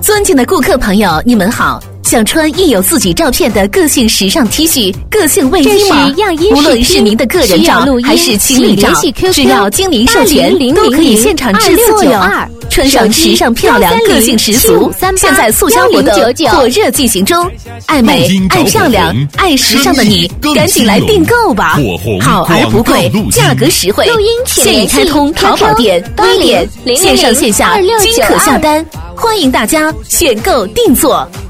尊敬的顾客朋友，你们好。想穿印有自己照片的个性时尚 T 恤、个性卫衣吗？无论是您的个人照还是情侣照，只要经您授权，都可以现场制作哟。穿上时尚漂亮，个性十足。现在促销活动火热进行中，爱美、爱漂亮、爱时尚的你，赶紧来订购吧！好而不贵，价格实惠。现已开通淘宝店、微店，线上线下均可下单，欢迎大家选购定做。